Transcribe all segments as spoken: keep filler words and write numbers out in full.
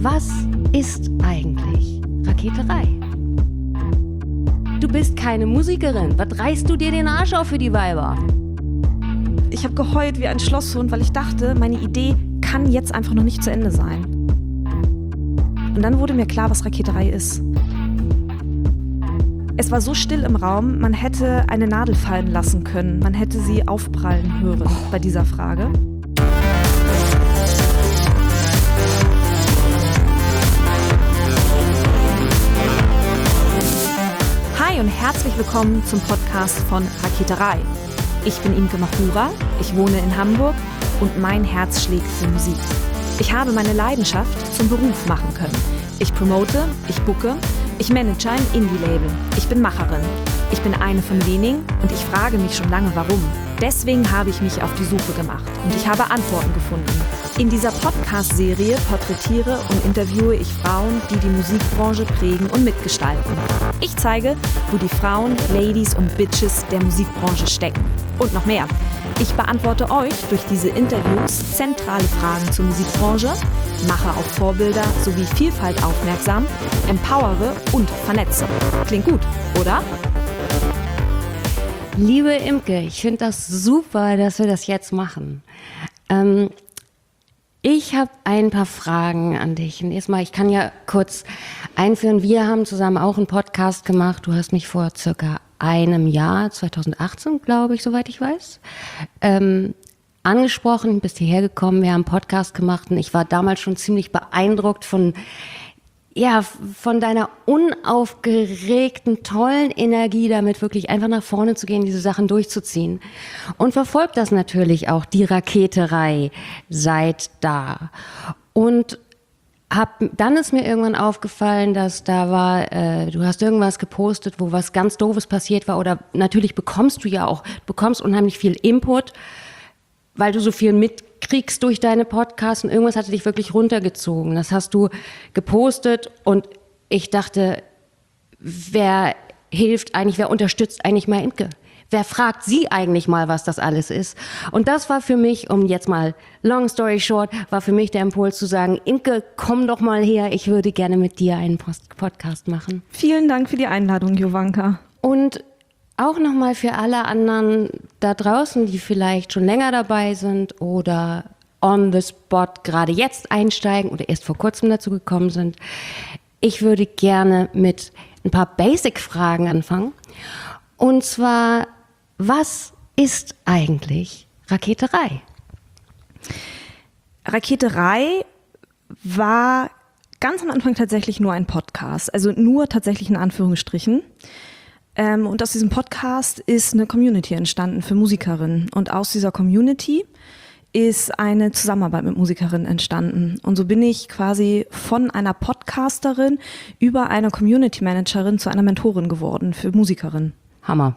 Was ist eigentlich Raketerei? Du bist keine Musikerin. Was reißt du dir den Arsch auf für die Weiber? Ich habe geheult wie ein Schlosshund, weil ich dachte, meine Idee kann jetzt einfach noch nicht zu Ende sein. Und dann wurde mir klar, was Raketerei ist. Es war so still im Raum, man hätte eine Nadel fallen lassen können. Man hätte sie aufprallen hören oh. bei dieser Frage. Hi und herzlich willkommen zum Podcast von Raketerei. Ich bin Imke Machura, ich wohne in Hamburg und mein Herz schlägt für Musik. Ich habe meine Leidenschaft zum Beruf machen können. Ich promote, ich booke, ich manage ein Indie-Label. Ich bin Macherin. Ich bin eine von wenigen und ich frage mich schon lange, warum. Deswegen habe ich mich auf die Suche gemacht und ich habe Antworten gefunden. In dieser Podcast-Serie porträtiere und interviewe ich Frauen, die die Musikbranche prägen und mitgestalten. Ich zeige, wo die Frauen, Ladies und Bitches der Musikbranche stecken. Und noch mehr. Ich beantworte euch durch diese Interviews zentrale Fragen zur Musikbranche, mache auf Vorbilder sowie Vielfalt aufmerksam, empowere und vernetze. Klingt gut, oder? Liebe Imke, ich finde das super, dass wir das jetzt machen. Ähm, ich habe ein paar Fragen an dich. Und erstmal, ich kann ja kurz einführen, wir haben zusammen auch einen Podcast gemacht. Du hast mich vor circa einem Jahr, zwanzig achtzehn, glaube ich, soweit ich weiß, ähm, angesprochen, bist hierher gekommen, wir haben einen Podcast gemacht und ich war damals schon ziemlich beeindruckt von, ja, von deiner unaufgeregten, tollen Energie, damit wirklich einfach nach vorne zu gehen, diese Sachen durchzuziehen. Und verfolgt das natürlich auch, die Raketerei, seit da. Und Hab, dann ist mir irgendwann aufgefallen, dass da war, äh, du hast irgendwas gepostet, wo was ganz Doofes passiert war, oder natürlich bekommst du ja auch, bekommst unheimlich viel Input, weil du so viel mitkriegst durch deine Podcasts und irgendwas hatte dich wirklich runtergezogen. Das hast du gepostet und ich dachte, wer hilft eigentlich, wer unterstützt eigentlich mal Imke? Wer fragt sie eigentlich mal, was das alles ist? Und das war für mich, um jetzt mal long story short, war für mich der Impuls zu sagen, Imke, komm doch mal her, ich würde gerne mit dir einen Post- Podcast machen. Vielen Dank für die Einladung, Jovanka. Und auch nochmal für alle anderen da draußen, die vielleicht schon länger dabei sind oder on the spot gerade jetzt einsteigen oder erst vor kurzem dazu gekommen sind. Ich würde gerne mit ein paar Basic-Fragen anfangen. Und zwar, was ist eigentlich Raketerei? Raketerei war ganz am Anfang tatsächlich nur ein Podcast, also nur tatsächlich in Anführungsstrichen. Ähm, und aus diesem Podcast ist eine Community entstanden für Musikerinnen. Und aus dieser Community ist eine Zusammenarbeit mit Musikerinnen entstanden. Und so bin ich quasi von einer Podcasterin über eine Community Managerin zu einer Mentorin geworden für Musikerinnen. Hammer.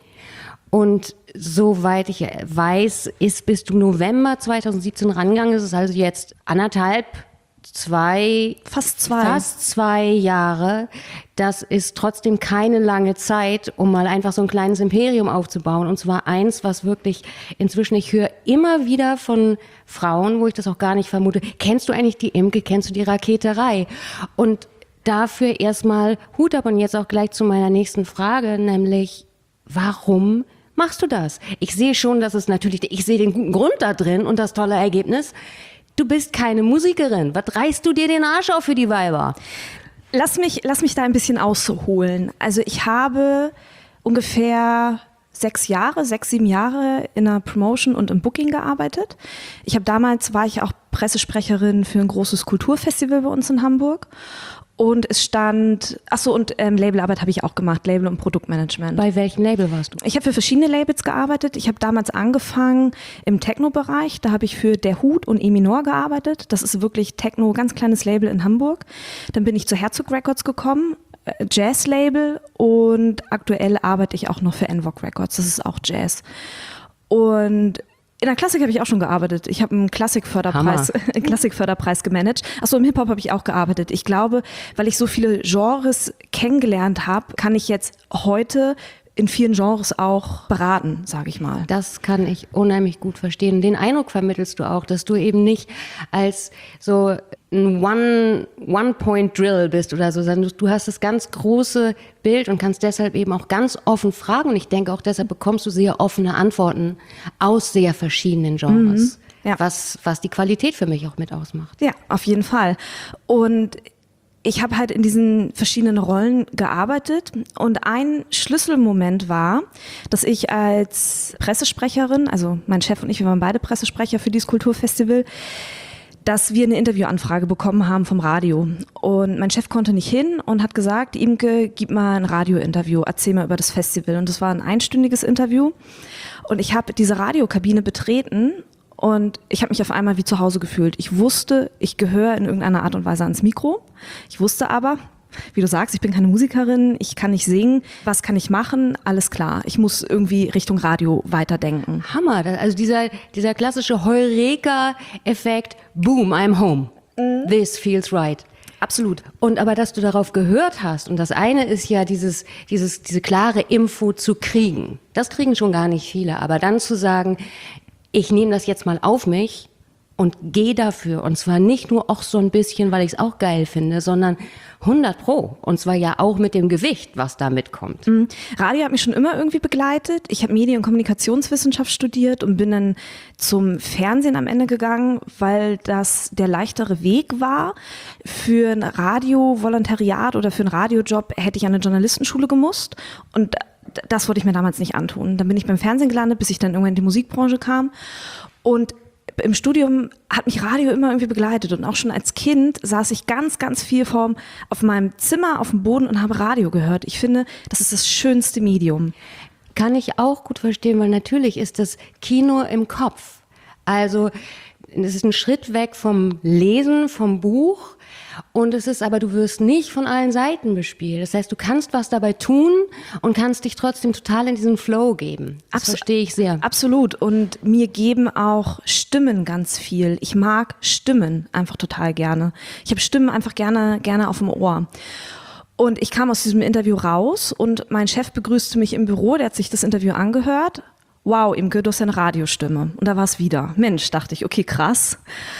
Und soweit ich weiß, ist bis du November zwanzig siebzehn rangegangen, ist es also jetzt anderthalb, zwei, fast zwei. fast zwei Jahre. Das ist trotzdem keine lange Zeit, um mal einfach so ein kleines Imperium aufzubauen. Und zwar eins, was wirklich inzwischen, ich höre immer wieder von Frauen, wo ich das auch gar nicht vermute, kennst du eigentlich die Imke, kennst du die Raketerei? Und dafür erstmal Hut ab und jetzt auch gleich zu meiner nächsten Frage, nämlich, warum machst du das? Ich sehe schon, dass es natürlich, ich sehe den guten Grund da drin und das tolle Ergebnis. Du bist keine Musikerin. Was reißt du dir den Arsch auf für die Weiber? Lass mich, lass mich da ein bisschen ausholen. Also ich habe ungefähr sechs Jahre, sechs, sieben Jahre in der Promotion und im Booking gearbeitet. Ich habe damals, war ich auch Pressesprecherin für ein großes Kulturfestival bei uns in Hamburg. Und es stand, ach so, und ähm, Labelarbeit habe ich auch gemacht, Label- und Produktmanagement. Bei welchem Label warst du? Ich habe für verschiedene Labels gearbeitet. Ich habe damals angefangen im Techno-Bereich. Da habe ich für Der Hut und Eminor gearbeitet. Das ist wirklich Techno, ganz kleines Label in Hamburg. Dann bin ich zu Herzog Records gekommen, äh, Jazz-Label. Und aktuell arbeite ich auch noch für Envoc Records. Das ist auch Jazz. Und in der Klassik habe ich auch schon gearbeitet. Ich habe einen Klassikförderpreis, einen Klassikförderpreis gemanagt. Achso, im Hip-Hop habe ich auch gearbeitet. Ich glaube, weil ich so viele Genres kennengelernt habe, kann ich jetzt heute in vielen Genres auch beraten, sage ich mal. Das kann ich unheimlich gut verstehen. Den Eindruck vermittelst du auch, dass du eben nicht als so ein One, One-Point-Drill bist oder so, sondern du hast das ganz große Bild und kannst deshalb eben auch ganz offen fragen. Und ich denke auch deshalb bekommst du sehr offene Antworten aus sehr verschiedenen Genres, mhm, ja. was, was die Qualität für mich auch mit ausmacht. Ja, auf jeden Fall. Und ich habe halt in diesen verschiedenen Rollen gearbeitet und ein Schlüsselmoment war, dass ich als Pressesprecherin, also mein Chef und ich, wir waren beide Pressesprecher für dieses Kulturfestival, dass wir eine Interviewanfrage bekommen haben vom Radio. Und mein Chef konnte nicht hin und hat gesagt, Imke, gib mal ein Radiointerview, erzähl mal über das Festival. Und das war ein einstündiges Interview. Und ich habe diese Radiokabine betreten und ich habe mich auf einmal wie zu Hause gefühlt. Ich wusste, ich gehöre in irgendeiner Art und Weise ans Mikro. Ich wusste aber, wie du sagst, ich bin keine Musikerin, ich kann nicht singen. Was kann ich machen? Alles klar. Ich muss irgendwie Richtung Radio weiterdenken. Hammer. Also dieser, dieser klassische Heureka-Effekt, boom, I'm home. Mhm. This feels right. Absolut. Und aber, dass du darauf gehört hast, und das eine ist ja dieses, dieses, diese klare Info zu kriegen. Das kriegen schon gar nicht viele. Aber dann zu sagen, ich nehme das jetzt mal auf mich und gehe dafür. Und zwar nicht nur auch so ein bisschen, weil ich es auch geil finde, sondern hundert Pro. Und zwar ja auch mit dem Gewicht, was da mitkommt. Mhm. Radio hat mich schon immer irgendwie begleitet. Ich habe Medien- und Kommunikationswissenschaft studiert und bin dann zum Fernsehen am Ende gegangen, weil das der leichtere Weg war. Für ein Radio-Volontariat oder für einen Radiojob hätte ich an eine Journalistenschule gemusst. Und das wollte ich mir damals nicht antun. Dann bin ich beim Fernsehen gelandet, bis ich dann irgendwann in die Musikbranche kam. Und im Studium hat mich Radio immer irgendwie begleitet und auch schon als Kind saß ich ganz, ganz viel vorm, auf meinem Zimmer auf dem Boden und habe Radio gehört. Ich finde, das ist das schönste Medium. Kann ich auch gut verstehen, weil natürlich ist das Kino im Kopf. Also es ist ein Schritt weg vom Lesen, vom Buch. Und es ist aber, du wirst nicht von allen Seiten bespielt. Das heißt, du kannst was dabei tun und kannst dich trotzdem total in diesen Flow geben. Das Abs- verstehe ich sehr. Absolut. Und mir geben auch Stimmen ganz viel. Ich mag Stimmen einfach total gerne. Ich habe Stimmen einfach gerne, gerne auf dem Ohr. Und ich kam aus diesem Interview raus und mein Chef begrüßte mich im Büro. Der hat sich das Interview angehört. Wow, Imke, du hast eine Radiostimme. Und da war es wieder. Mensch, dachte ich, okay, krass.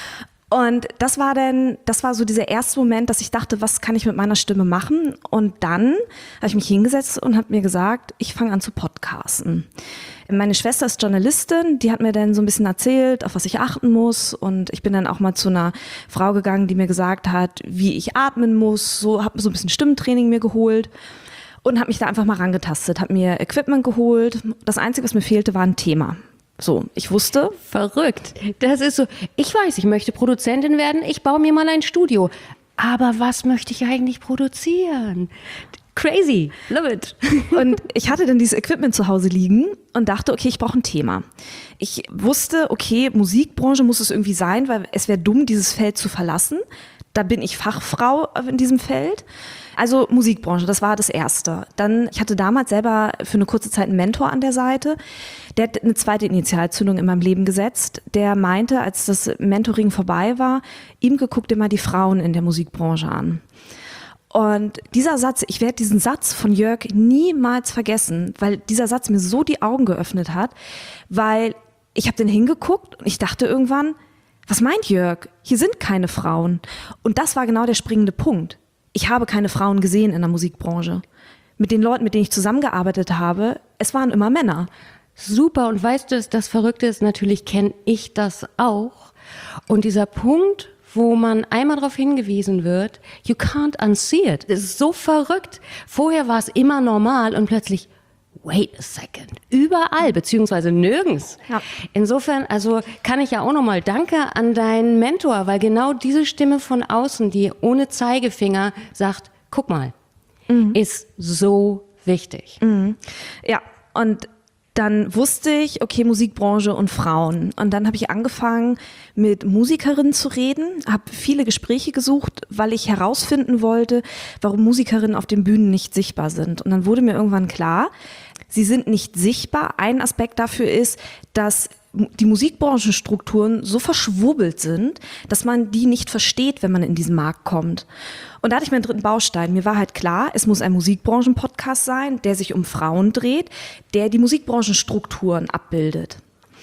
Und das war dann, das war so dieser erste Moment, dass ich dachte, was kann ich mit meiner Stimme machen? Und dann habe ich mich hingesetzt und habe mir gesagt, ich fange an zu podcasten. Meine Schwester ist Journalistin, die hat mir dann so ein bisschen erzählt, auf was ich achten muss. Und ich bin dann auch mal zu einer Frau gegangen, die mir gesagt hat, wie ich atmen muss. So, habe so ein bisschen Stimmtraining mir geholt und habe mich da einfach mal rangetastet, habe mir Equipment geholt. Das Einzige, was mir fehlte, war ein Thema. So, ich wusste. Verrückt. Das ist so, ich weiß, ich möchte Produzentin werden, ich baue mir mal ein Studio. Aber was möchte ich eigentlich produzieren? Crazy, love it. Und ich hatte dann dieses Equipment zu Hause liegen und dachte, okay, ich brauche ein Thema. Ich wusste, okay, Musikbranche muss es irgendwie sein, weil es wäre dumm, dieses Feld zu verlassen. Da bin ich Fachfrau in diesem Feld. Also Musikbranche, das war das Erste. Dann, ich hatte damals selber für eine kurze Zeit einen Mentor an der Seite. Der hat eine zweite Initialzündung in meinem Leben gesetzt. Der meinte, als das Mentoring vorbei war, Imke, guck dir mal die Frauen in der Musikbranche an. Und dieser Satz, ich werde diesen Satz von Jörg niemals vergessen, weil dieser Satz mir so die Augen geöffnet hat, weil ich habe den hingeguckt und ich dachte irgendwann, was meint Jörg? Hier sind keine Frauen. Und das war genau der springende Punkt. Ich habe keine Frauen gesehen in der Musikbranche. Mit den Leuten, mit denen ich zusammengearbeitet habe, es waren immer Männer. Super. Und weißt du, das Verrückte ist, natürlich kenne ich das auch. Und dieser Punkt, wo man einmal darauf hingewiesen wird, you can't unsee it. Das ist so verrückt. Vorher war es immer normal und plötzlich, wait a second, überall, beziehungsweise nirgends. Ja. Insofern, also kann ich ja auch nochmal Danke an deinen Mentor, weil genau diese Stimme von außen, die ohne Zeigefinger sagt, guck mal, mhm. ist so wichtig. Mhm. Ja, und dann wusste ich, okay, Musikbranche und Frauen. Und dann habe ich angefangen, mit Musikerinnen zu reden, habe viele Gespräche gesucht, weil ich herausfinden wollte, warum Musikerinnen auf den Bühnen nicht sichtbar sind. Und dann wurde mir irgendwann klar, sie sind nicht sichtbar. Ein Aspekt dafür ist, dass die Musikbranchenstrukturen so verschwurbelt sind, dass man die nicht versteht, wenn man in diesen Markt kommt. Und da hatte ich meinen dritten Baustein. Mir war halt klar, es muss ein Musikbranchenpodcast sein, der sich um Frauen dreht, der die Musikbranchenstrukturen abbildet.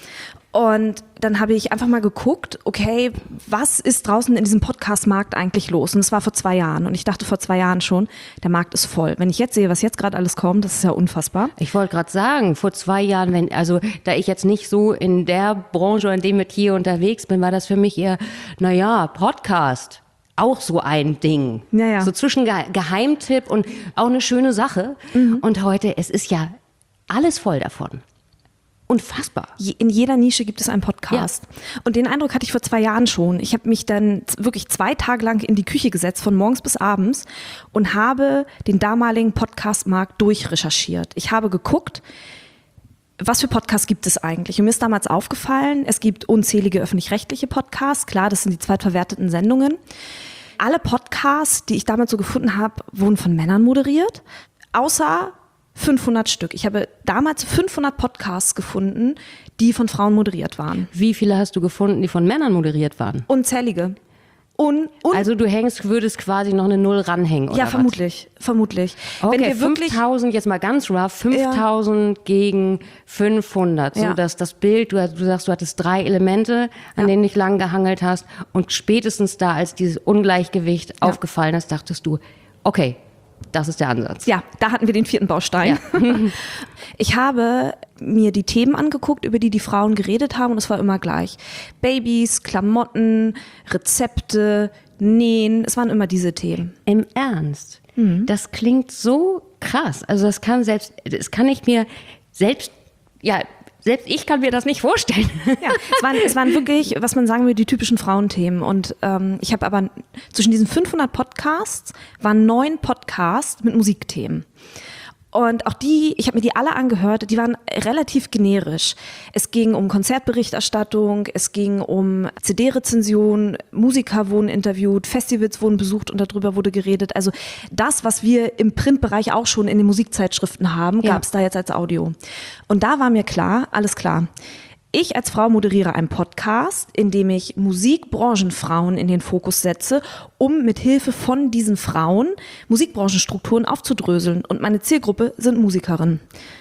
Und dann habe ich einfach mal geguckt, okay, was ist draußen in diesem Podcast-Markt eigentlich los? Und es war vor zwei Jahren. Und ich dachte vor zwei Jahren schon, der Markt ist voll. Wenn ich jetzt sehe, was jetzt gerade alles kommt, das ist ja unfassbar. Ich wollte gerade sagen, vor zwei Jahren, wenn, also da ich jetzt nicht so in der Branche, in dem Metier unterwegs bin, war das für mich eher, naja, Podcast. Auch so ein Ding. Ja, ja. So zwischen Ge- Geheimtipp und auch eine schöne Sache. Mhm. Und heute, es ist ja alles voll davon. Unfassbar. In jeder Nische gibt es einen Podcast. Ja. Und den Eindruck hatte ich vor zwei Jahren schon. Ich habe mich dann wirklich zwei Tage lang in die Küche gesetzt, von morgens bis abends, und habe den damaligen Podcast-Markt durchrecherchiert. Ich habe geguckt, was für Podcasts gibt es eigentlich? Und mir ist damals aufgefallen, es gibt unzählige öffentlich-rechtliche Podcasts. Klar, das sind die zweitverwerteten Sendungen. Alle Podcasts, die ich damals so gefunden habe, wurden von Männern moderiert, außer fünfhundert Stück. Ich habe damals fünfhundert Podcasts gefunden, die von Frauen moderiert waren. Wie viele hast du gefunden, die von Männern moderiert waren? Unzählige. Un, un also du hängst, würdest quasi noch eine Null ranhängen, oder Ja, was? vermutlich, vermutlich. Okay, Wenn wir wirklich fünftausend, jetzt mal ganz rough, fünftausend ja. gegen fünfhundert. So, ja. dass das Bild, du, du sagst, du hattest drei Elemente, an ja. denen du dich lang gehangelt hast, und spätestens da, als dieses Ungleichgewicht ja. aufgefallen ist, dachtest du, okay, das ist der Ansatz. Ja, da hatten wir den vierten Baustein. Ja. Ich habe mir die Themen angeguckt, über die die Frauen geredet haben, und es war immer gleich. Babys, Klamotten, Rezepte, Nähen, es waren immer diese Themen. Im Ernst? Mhm. Das klingt so krass. Also das kann selbst, das kann ich mir selbst, ja, selbst ich kann mir das nicht vorstellen. Ja, es waren, es waren wirklich, was man sagen will, die typischen Frauenthemen. Und ähm, ich habe aber zwischen diesen fünfhundert Podcasts waren neun Podcasts mit Musikthemen. Und auch die, ich habe mir die alle angehört, die waren relativ generisch. Es ging um Konzertberichterstattung, es ging um C D-Rezension, Musiker wurden interviewt, Festivals wurden besucht und darüber wurde geredet. Also das, was wir im Printbereich auch schon in den Musikzeitschriften haben, ja. gab es da jetzt als Audio. Und da war mir klar, alles klar. Ich als Frau moderiere einen Podcast, in dem ich Musikbranchenfrauen in den Fokus setze, um mit Hilfe von diesen Frauen Musikbranchenstrukturen aufzudröseln. Und meine Zielgruppe sind Musikerinnen.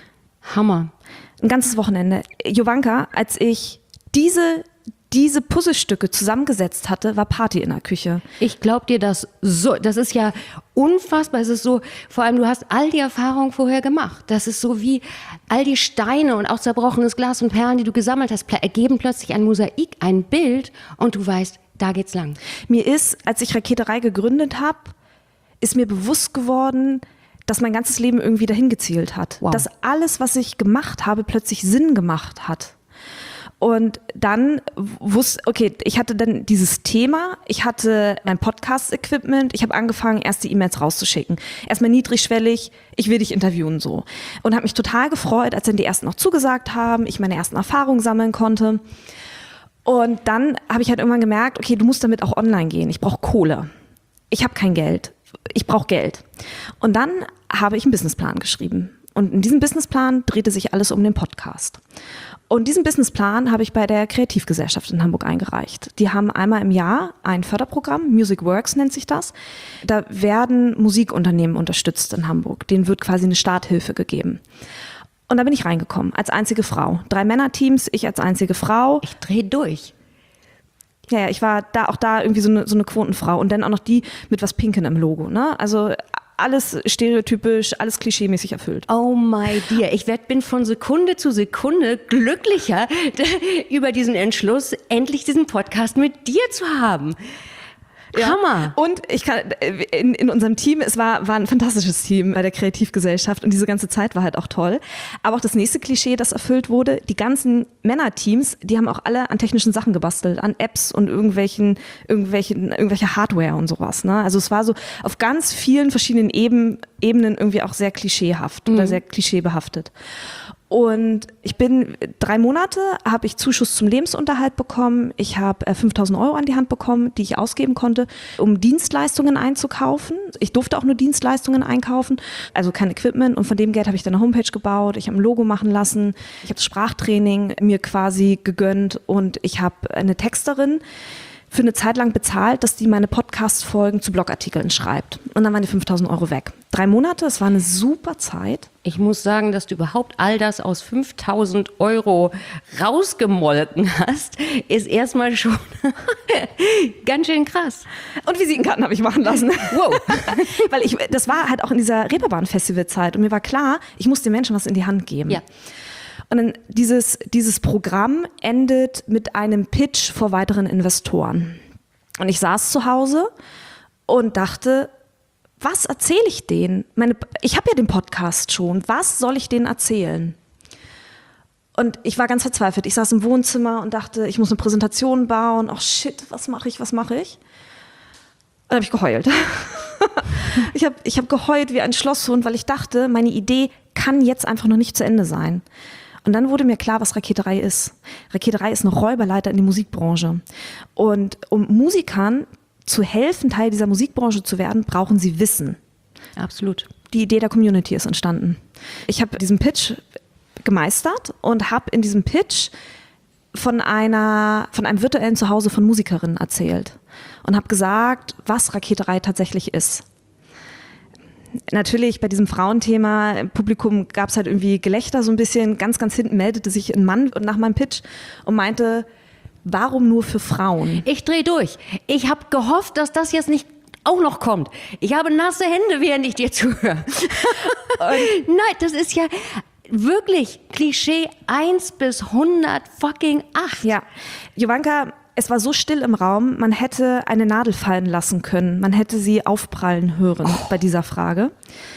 Hammer. Ein ganzes Wochenende. Jovanka, als ich diese diese Puzzlestücke zusammengesetzt hatte, war Party in der Küche. Ich glaube dir das so, das ist ja unfassbar. Es ist so, vor allem du hast all die Erfahrungen vorher gemacht. Das ist so wie all die Steine und auch zerbrochenes Glas und Perlen, die du gesammelt hast, ergeben plötzlich ein Mosaik, ein Bild, und du weißt, da geht's lang. Mir ist, als ich Raketerei gegründet habe, ist mir bewusst geworden, dass mein ganzes Leben irgendwie dahin gezielt hat. Wow. Dass alles, was ich gemacht habe, plötzlich Sinn gemacht hat. Und dann wusste, okay, ich hatte dann dieses Thema, ich hatte mein Podcast-Equipment, ich habe angefangen, erste E-Mails rauszuschicken. Erstmal niedrigschwellig, ich will dich interviewen, so. Und habe mich total gefreut, als dann die ersten noch zugesagt haben, ich meine ersten Erfahrungen sammeln konnte. Und dann habe ich halt irgendwann gemerkt, okay, du musst damit auch online gehen, ich brauche Kohle. Ich habe kein Geld, ich brauche Geld. Und dann habe ich einen Businessplan geschrieben. Und in diesem Businessplan drehte sich alles um den Podcast. Und diesen Businessplan habe ich bei der Kreativgesellschaft in Hamburg eingereicht. Die haben einmal im Jahr ein Förderprogramm, Music Works nennt sich das. Da werden Musikunternehmen unterstützt in Hamburg. Denen wird quasi eine Starthilfe gegeben. Und da bin ich reingekommen, als einzige Frau. Drei Männerteams, ich als einzige Frau. Ich drehe durch. Ja, ja, ich war da auch da irgendwie so eine, so eine Quotenfrau. Und dann auch noch die mit was Pinken im Logo, ne? Also alles stereotypisch, alles klischeemäßig erfüllt. Oh my dear, ich werd, bin von Sekunde zu Sekunde glücklicher über diesen Entschluss, endlich diesen Podcast mit dir zu haben. Ja. Hammer. Und ich kann, in, in unserem Team, es war, war ein fantastisches Team bei der Kreativgesellschaft, und diese ganze Zeit war halt auch toll. Aber auch das nächste Klischee, das erfüllt wurde, die ganzen Männerteams, die haben auch alle an technischen Sachen gebastelt, an Apps und irgendwelchen, irgendwelchen, irgendwelche Hardware und sowas, ne? Also es war so auf ganz vielen verschiedenen Eben, Ebenen irgendwie auch sehr klischeehaft mhm. oder sehr klischeebehaftet. Und ich bin drei Monate, habe ich Zuschuss zum Lebensunterhalt bekommen. Ich habe äh, fünftausend Euro an die Hand bekommen, die ich ausgeben konnte, um Dienstleistungen einzukaufen. Ich durfte auch nur Dienstleistungen einkaufen, also kein Equipment. Und von dem Geld habe ich dann eine Homepage gebaut. Ich habe ein Logo machen lassen. Ich habe das Sprachtraining mir quasi gegönnt. Und ich habe eine Texterin, für eine Zeit lang bezahlt, dass die meine Podcast-Folgen zu Blogartikeln schreibt. Und dann waren die fünftausend Euro weg. Drei Monate, es war eine super Zeit. Ich muss sagen, dass du überhaupt all das aus fünftausend Euro rausgemolken hast, ist erstmal schon ganz schön krass. Und Visitenkarten habe ich machen lassen. Wow. Weil ich, das war halt auch in dieser Reeperbahn-Festival-Zeit und mir war klar, ich muss den Menschen was in die Hand geben. Ja. Und dann dieses, dieses Programm endet mit einem Pitch vor weiteren Investoren. Und ich saß zu Hause und dachte, was erzähle ich denen? Meine, ich habe ja den Podcast schon, was soll ich denen erzählen? Und ich war ganz verzweifelt. Ich saß im Wohnzimmer und dachte, ich muss eine Präsentation bauen. Ach shit, was mache ich, was mache ich? Und dann habe ich geheult. ich habe ich hab geheult wie ein Schlosshund, weil ich dachte, meine Idee kann jetzt einfach noch nicht zu Ende sein. Und dann wurde mir klar, was Raketerei ist. Raketerei ist eine Räuberleiter in die Musikbranche. Und um Musikern zu helfen, Teil dieser Musikbranche zu werden, brauchen sie Wissen. Absolut. Die Idee der Community ist entstanden. Ich habe diesen Pitch gemeistert und habe in diesem Pitch von einer, von einem virtuellen Zuhause von Musikerinnen erzählt. Und habe gesagt, was Raketerei tatsächlich ist. Natürlich bei diesem Frauenthema im Publikum gab es halt irgendwie Gelächter so ein bisschen. Ganz, ganz hinten meldete sich ein Mann nach meinem Pitch und meinte, warum nur für Frauen? Ich drehe durch. Ich habe gehofft, dass das jetzt nicht auch noch kommt. Ich habe nasse Hände, während ich dir zuhöre. Nein, das ist ja wirklich Klischee eins bis hundert fucking acht. Ja, Jovanka, es war so still im Raum, man hätte eine Nadel fallen lassen können. Man hätte sie aufprallen hören oh. bei dieser Frage.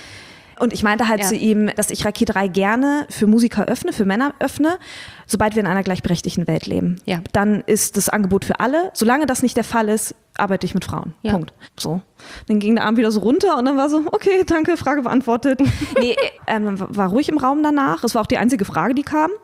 Und ich meinte halt ja. zu ihm, dass ich Raketerei gerne für Musiker öffne, für Männer öffne, sobald wir in einer gleichberechtigten Welt leben. Ja. Dann ist das Angebot für alle. Solange das nicht der Fall ist, arbeite ich mit Frauen. Ja. Punkt. So. Dann ging der Arm wieder so runter und dann war so, okay, danke, Frage beantwortet. nee, ähm, war ruhig im Raum danach. Es war auch die einzige Frage, die kam.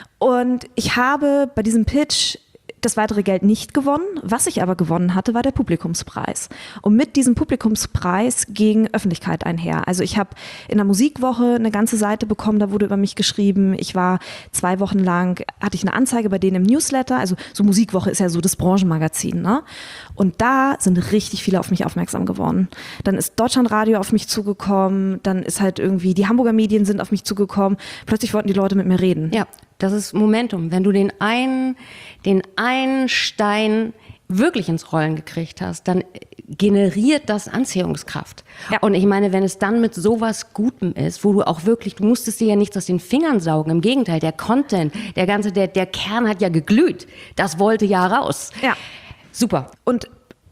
Und ich habe bei diesem Pitch das weitere Geld nicht gewonnen. Was ich aber gewonnen hatte, war der Publikumspreis. Und mit diesem Publikumspreis ging Öffentlichkeit einher. Also ich habe in der Musikwoche eine ganze Seite bekommen, da wurde über mich geschrieben. Ich war zwei Wochen lang, hatte ich eine Anzeige bei denen im Newsletter. Also so Musikwoche ist ja so das Branchenmagazin, ne? Und da sind richtig viele auf mich aufmerksam geworden. Dann ist Deutschlandradio auf mich zugekommen, dann ist halt irgendwie, die Hamburger Medien sind auf mich zugekommen. Plötzlich wollten die Leute mit mir reden. Ja. Das ist Momentum. Wenn du den einen, den einen Stein wirklich ins Rollen gekriegt hast, dann generiert das Anziehungskraft. Ja. Und ich meine, wenn es dann mit sowas Gutem ist, wo du auch wirklich, du musstest dir ja nichts aus den Fingern saugen. Im Gegenteil, der Content, der ganze, der, der Kern hat ja geglüht. Das wollte ja raus. Ja. Super. Und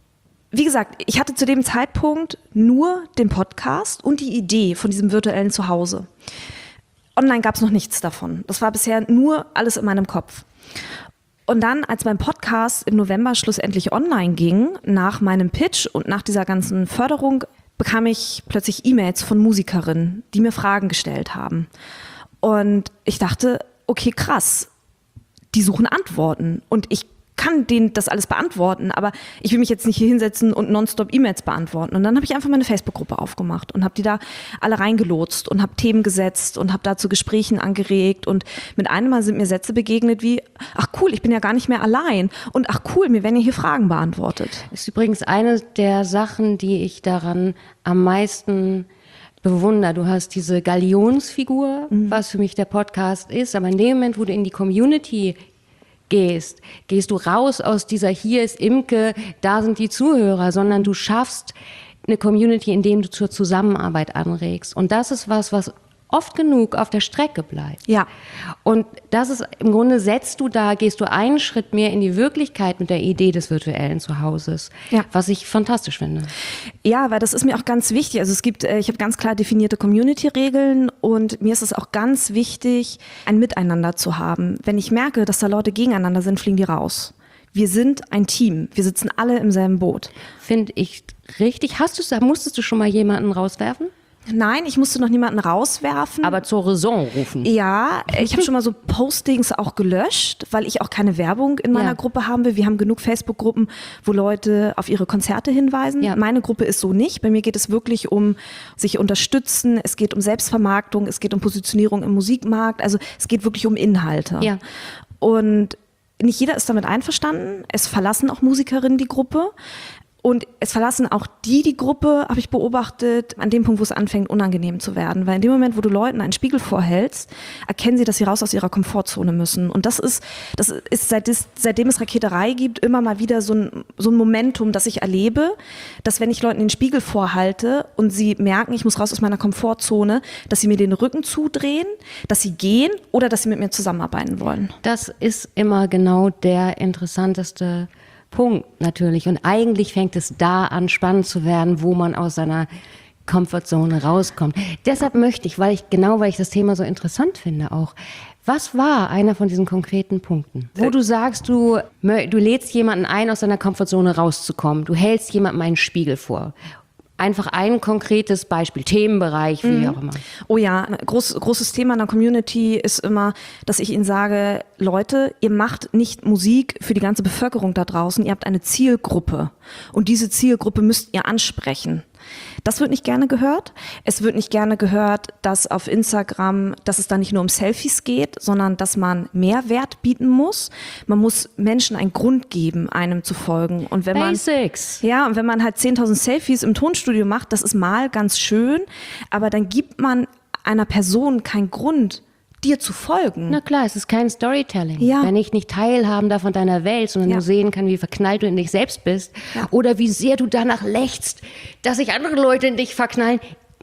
wie gesagt, ich hatte zu dem Zeitpunkt nur den Podcast und die Idee von diesem virtuellen Zuhause. Online gab es noch nichts davon. Das war bisher nur alles in meinem Kopf. Und dann, als mein Podcast im November schlussendlich online ging, nach meinem Pitch und nach dieser ganzen Förderung, bekam ich plötzlich E-Mails von Musikerinnen, die mir Fragen gestellt haben. Und ich dachte, okay, krass, die suchen Antworten. Und ich kann denen das alles beantworten, aber ich will mich jetzt nicht hier hinsetzen und nonstop E-Mails beantworten. Und dann habe ich einfach meine Facebook-Gruppe aufgemacht und habe die da alle reingelotst und habe Themen gesetzt und habe da zu Gesprächen angeregt. Und mit einem Mal sind mir Sätze begegnet wie, ach cool, ich bin ja gar nicht mehr allein. Und ach cool, mir werden ja hier Fragen beantwortet. Das ist übrigens eine der Sachen, die ich daran am meisten bewundere. Du hast diese Galionsfigur, mhm. was für mich der Podcast ist, aber in dem Moment, wo du in die Community gehst, gehst du raus aus dieser, hier ist Imke, da sind die Zuhörer, sondern du schaffst eine Community, indem du zur Zusammenarbeit anregst. Und das ist was, was oft genug auf der Strecke bleibt. Ja. Und das ist, im Grunde setzt du da, gehst du einen Schritt mehr in die Wirklichkeit mit der Idee des virtuellen Zuhauses, ja. was ich fantastisch finde. Ja, weil das ist mir auch ganz wichtig. Also es gibt, ich habe ganz klar definierte Community-Regeln und mir ist es auch ganz wichtig, ein Miteinander zu haben. Wenn ich merke, dass da Leute gegeneinander sind, fliegen die raus. Wir sind ein Team. Wir sitzen alle im selben Boot. Finde ich richtig. Hast du, musstest du schon mal jemanden rauswerfen? Nein, ich musste noch niemanden rauswerfen. Aber zur Raison rufen. Ja, ich habe schon mal so Postings auch gelöscht, weil ich auch keine Werbung in meiner ja. Gruppe haben will. Wir haben genug Facebook-Gruppen, wo Leute auf ihre Konzerte hinweisen. Ja. Meine Gruppe ist so nicht. Bei mir geht es wirklich um sich unterstützen. Es geht um Selbstvermarktung. Es geht um Positionierung im Musikmarkt. Also es geht wirklich um Inhalte. Ja. Und nicht jeder ist damit einverstanden. Es verlassen auch Musikerinnen die Gruppe. Und es verlassen auch die die Gruppe, habe ich beobachtet, an dem Punkt, wo es anfängt, unangenehm zu werden. Weil in dem Moment, wo du Leuten einen Spiegel vorhältst, erkennen sie, dass sie raus aus ihrer Komfortzone müssen. Und das ist, das ist seit es, seitdem es Raketerei gibt, immer mal wieder so ein, so ein Momentum, das ich erlebe, dass wenn ich Leuten den Spiegel vorhalte und sie merken, ich muss raus aus meiner Komfortzone, dass sie mir den Rücken zudrehen, dass sie gehen oder dass sie mit mir zusammenarbeiten wollen. Das ist immer genau der interessanteste Punkt natürlich. Und eigentlich fängt es da an, spannend zu werden, wo man aus seiner Comfortzone rauskommt. Deshalb möchte ich, weil ich, genau weil ich das Thema so interessant finde auch, was war einer von diesen konkreten Punkten, wo du sagst, du, du lädst jemanden ein, aus seiner Komfortzone rauszukommen, du hältst jemandem einen Spiegel vor. Einfach ein konkretes Beispiel, Themenbereich, wie mhm. auch immer. Oh ja, ein groß, großes Thema in der Community ist immer, dass ich ihnen sage, Leute, ihr macht nicht Musik für die ganze Bevölkerung da draußen, ihr habt eine Zielgruppe und diese Zielgruppe müsst ihr ansprechen. Das wird nicht gerne gehört. Es wird nicht gerne gehört, dass auf Instagram, dass es da nicht nur um Selfies geht, sondern dass man Mehrwert bieten muss. Man muss Menschen einen Grund geben, einem zu folgen. Und wenn Basics. Man, ja, und wenn man halt zehntausend Selfies im Tonstudio macht, das ist mal ganz schön, aber dann gibt man einer Person keinen Grund, dir zu folgen. Na klar, es ist kein Storytelling. Ja. Wenn ich nicht teilhaben darf von deiner Welt, sondern ja. nur sehen kann, wie verknallt du in dich selbst bist ja. oder wie sehr du danach lechzt, dass sich andere Leute in dich verknallen.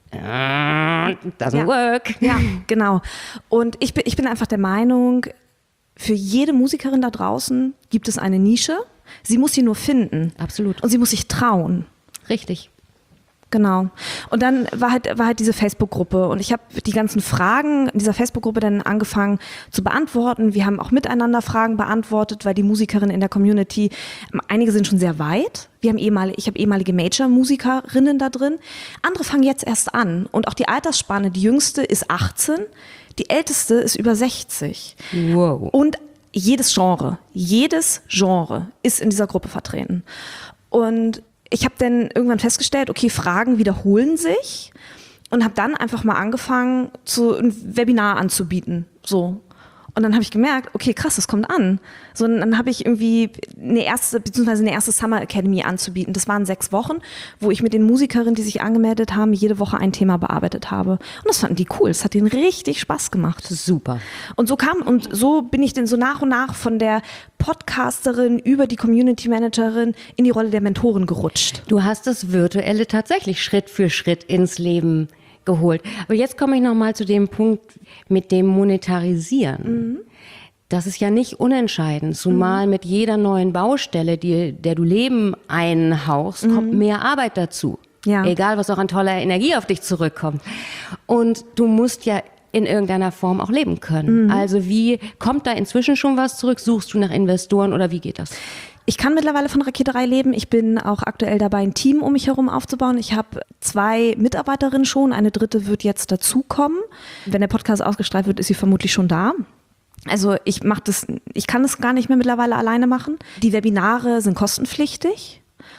Doesn't ja. work. Ja, genau. Und ich bin, ich bin einfach der Meinung, für jede Musikerin da draußen gibt es eine Nische. Sie muss sie nur finden. Absolut. Und sie muss sich trauen. Richtig. Genau. Und dann war halt, war halt diese Facebook-Gruppe und ich habe die ganzen Fragen in dieser Facebook-Gruppe dann angefangen zu beantworten. Wir haben auch miteinander Fragen beantwortet, weil die Musikerinnen in der Community, einige sind schon sehr weit. Wir haben ehemalige, ich habe ehemalige Major-Musikerinnen da drin. Andere fangen jetzt erst an und auch die Altersspanne, die jüngste ist achtzehn, die älteste ist über sechzig. Wow. Und jedes Genre, jedes Genre ist in dieser Gruppe vertreten. Und ich habe dann irgendwann festgestellt, okay, Fragen wiederholen sich und habe dann einfach mal angefangen, zu, ein Webinar anzubieten. So. Und dann habe ich gemerkt, okay, krass, das kommt an. So, und dann habe ich irgendwie eine erste, beziehungsweise eine erste Summer Academy anzubieten. Das waren sechs Wochen, wo ich mit den Musikerinnen, die sich angemeldet haben, jede Woche ein Thema bearbeitet habe. Und das fanden die cool. Es hat denen richtig Spaß gemacht. Super. Und so kam, und so bin ich dann so nach und nach von der Podcasterin über die Community Managerin in die Rolle der Mentorin gerutscht. Du hast das Virtuelle tatsächlich Schritt für Schritt ins Leben geholt. Aber jetzt komme ich nochmal zu dem Punkt mit dem Monetarisieren. Mhm. Das ist ja nicht unentscheidend, zumal mhm. mit jeder neuen Baustelle, die, der du Leben einhauchst, mhm. kommt mehr Arbeit dazu. Ja. Egal, was auch an toller Energie auf dich zurückkommt. Und du musst ja in irgendeiner Form auch leben können. Mhm. Also wie, kommt da inzwischen schon was zurück? Suchst du nach Investoren oder wie geht das? Ich kann mittlerweile von Raketerei leben. Ich bin auch aktuell dabei, ein Team um mich herum aufzubauen. Ich habe zwei Mitarbeiterinnen schon, eine dritte wird jetzt dazukommen. Wenn der Podcast ausgestrahlt wird, ist sie vermutlich schon da. Also ich mache das, ich kann das gar nicht mehr mittlerweile alleine machen. Die Webinare sind kostenpflichtig.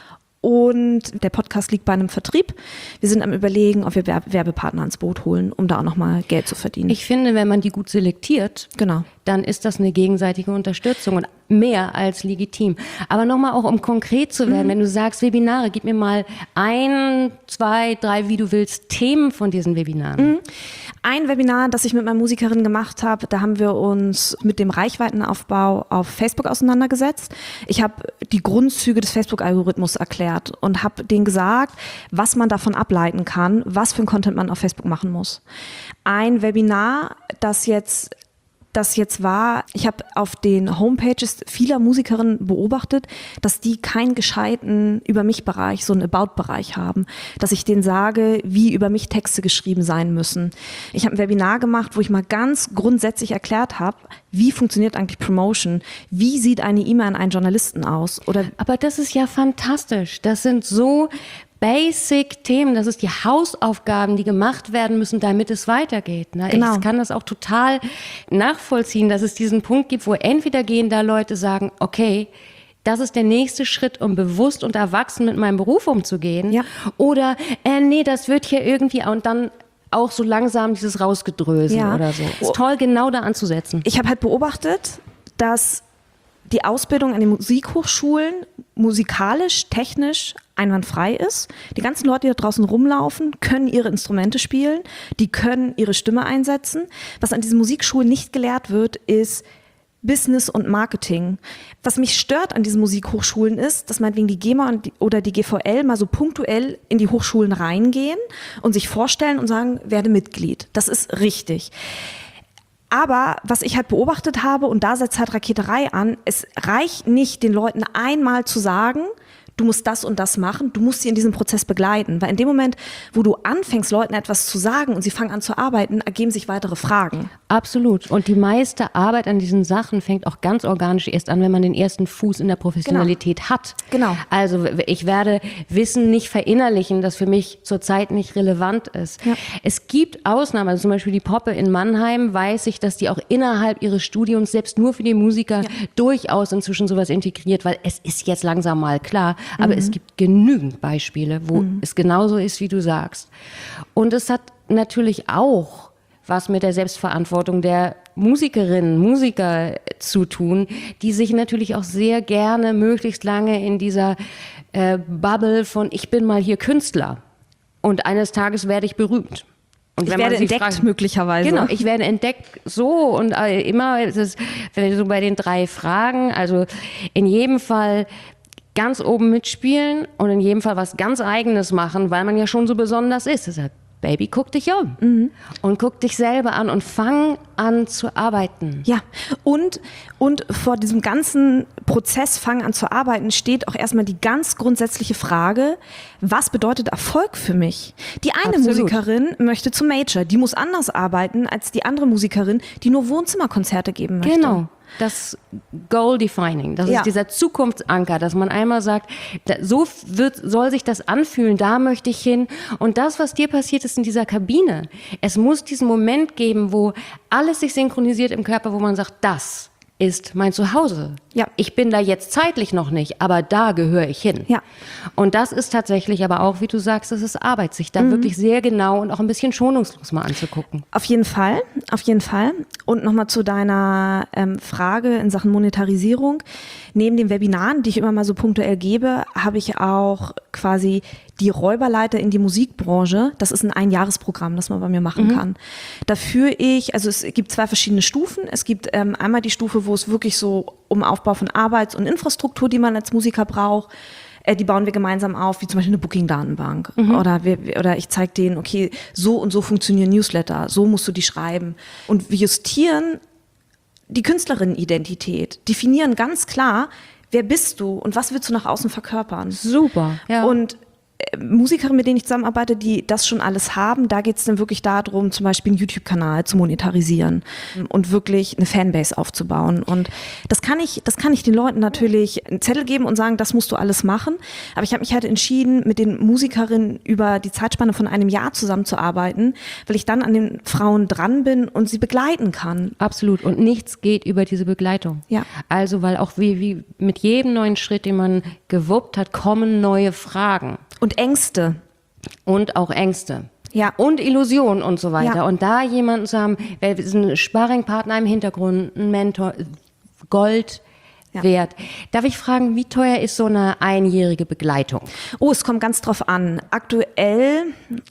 Und der Podcast liegt bei einem Vertrieb. Wir sind am Überlegen, ob wir Werbepartner ans Boot holen, um da auch nochmal Geld zu verdienen. Ich finde, wenn man die gut selektiert, genau. dann ist das eine gegenseitige Unterstützung und mehr als legitim. Aber nochmal auch, um konkret zu werden, mhm. wenn du sagst Webinare, gib mir mal ein, zwei, drei, wie du willst, Themen von diesen Webinaren. Mhm. Ein Webinar, das ich mit meiner Musikerin gemacht habe, da haben wir uns mit dem Reichweitenaufbau auf Facebook auseinandergesetzt. Ich habe die Grundzüge des Facebook-Algorithmus erklärt und habe denen gesagt, was man davon ableiten kann, was für ein Content man auf Facebook machen muss. Ein Webinar, das jetzt das jetzt war, ich habe auf den Homepages vieler Musikerinnen beobachtet, dass die keinen gescheiten Über-mich-Bereich, so einen About-Bereich haben, dass ich denen sage, wie über mich Texte geschrieben sein müssen. Ich habe ein Webinar gemacht, wo ich mal ganz grundsätzlich erklärt habe, wie funktioniert eigentlich Promotion, wie sieht eine E-Mail an einen Journalisten aus? Oder aber das ist ja fantastisch, das sind so Basic-Themen, das ist die Hausaufgaben, die gemacht werden müssen, damit es weitergeht. Ne? Genau. Ich kann das auch total nachvollziehen, dass es diesen Punkt gibt, wo entweder gehen da Leute sagen, okay, das ist der nächste Schritt, um bewusst und erwachsen mit meinem Beruf umzugehen. Ja. Oder, äh, nee, das wird hier irgendwie, und dann auch so langsam dieses Rausgedrösel ja. oder so. Ist toll, genau da anzusetzen. Ich habe halt beobachtet, dass die Ausbildung an den Musikhochschulen musikalisch, technisch einwandfrei ist. Die ganzen Leute, die da draußen rumlaufen, können ihre Instrumente spielen, die können ihre Stimme einsetzen. Was an diesen Musikschulen nicht gelehrt wird, ist Business und Marketing. Was mich stört an diesen Musikhochschulen ist, dass meinetwegen die GEMA und die, oder die G V L mal so punktuell in die Hochschulen reingehen und sich vorstellen und sagen, werde Mitglied. Das ist richtig. Aber was ich halt beobachtet habe, und da setzt halt Raketerei an, es reicht nicht, den Leuten einmal zu sagen, du musst das und das machen, du musst sie in diesem Prozess begleiten. Weil in dem Moment, wo du anfängst, Leuten etwas zu sagen und sie fangen an zu arbeiten, ergeben sich weitere Fragen. Absolut. Und die meiste Arbeit an diesen Sachen fängt auch ganz organisch erst an, wenn man den ersten Fuß in der Professionalität genau. hat. Genau. Also ich werde Wissen nicht verinnerlichen, das für mich zurzeit nicht relevant ist. Ja. Es gibt Ausnahmen, also zum Beispiel die Poppe in Mannheim, weiß ich, dass die auch innerhalb ihres Studiums selbst nur für die Musiker ja. durchaus inzwischen sowas integriert, weil es ist jetzt langsam mal klar, aber mhm. es gibt genügend Beispiele, wo mhm. es genauso ist, wie du sagst. Und es hat natürlich auch was mit der Selbstverantwortung der Musikerinnen, Musiker zu tun, die sich natürlich auch sehr gerne möglichst lange in dieser äh, Bubble von ich bin mal hier Künstler und eines Tages werde ich berühmt. Und ich wenn werde man entdeckt fragt, möglicherweise. Genau, ich werde entdeckt so und äh, immer ist es so bei den drei Fragen, also in jedem Fall ganz oben mitspielen und in jedem Fall was ganz Eigenes machen, weil man ja schon so besonders ist. Deshalb, Baby, guck dich um mhm. und guck dich selber an und fang an zu arbeiten. Ja, und, und vor diesem ganzen Prozess fang an zu arbeiten steht auch erstmal die ganz grundsätzliche Frage, was bedeutet Erfolg für mich? Die eine Absolut. Musikerin möchte zum Major, die muss anders arbeiten als die andere Musikerin, die nur Wohnzimmerkonzerte geben möchte. Genau. Das Goal Defining, das ja. ist dieser Zukunftsanker, dass man einmal sagt, da, so wird, soll sich das anfühlen, da möchte ich hin. Und das, was dir passiert ist in dieser Kabine, es muss diesen Moment geben, wo alles sich synchronisiert im Körper, wo man sagt, das ist mein Zuhause. Ja. Ich bin da jetzt zeitlich noch nicht, aber da gehöre ich hin. Ja. Und das ist tatsächlich aber auch, wie du sagst, das ist Arbeit, sich da mhm. wirklich sehr genau und auch ein bisschen schonungslos mal anzugucken. Auf jeden Fall, auf jeden Fall. Und nochmal zu deiner ähm, Frage in Sachen Monetarisierung. Neben den Webinaren, die ich immer mal so punktuell gebe, habe ich auch quasi die Räuberleiter in die Musikbranche. Das ist ein Einjahresprogramm, das man bei mir machen mhm. kann. Da führe ich, also es gibt zwei verschiedene Stufen. Es gibt ähm, einmal die Stufe, wo es wirklich so um Aufbau von Arbeits- und Infrastruktur, die man als Musiker braucht, äh, die bauen wir gemeinsam auf, wie zum Beispiel eine Booking-Datenbank. Mhm. Oder, wir, oder ich zeige denen, okay, so und so funktionieren Newsletter, so musst du die schreiben. Und wir justieren die Künstlerinnenidentität, definieren ganz klar, wer bist du und was willst du nach außen verkörpern. Super. Ja. Und Musikerinnen, mit denen ich zusammenarbeite, die das schon alles haben, da geht es dann wirklich darum, zum Beispiel einen YouTube-Kanal zu monetarisieren und wirklich eine Fanbase aufzubauen. Und das kann ich, das kann ich den Leuten natürlich einen Zettel geben und sagen, das musst du alles machen. Aber ich habe mich halt entschieden, mit den Musikerinnen über die Zeitspanne von einem Jahr zusammenzuarbeiten, weil ich dann an den Frauen dran bin und sie begleiten kann. Absolut. Und nichts geht über diese Begleitung. Ja. Also, weil auch wie, wie mit jedem neuen Schritt, den man gewuppt hat, kommen neue Fragen. Und Ängste. Und auch Ängste. Ja. Und Illusionen und so weiter. Ja. Und da jemanden zu haben, wer ist ein Sparringpartner im Hintergrund, ein Mentor, Gold ja. wert. Darf ich fragen, wie teuer ist so eine einjährige Begleitung? Oh, es kommt ganz drauf an. Aktuell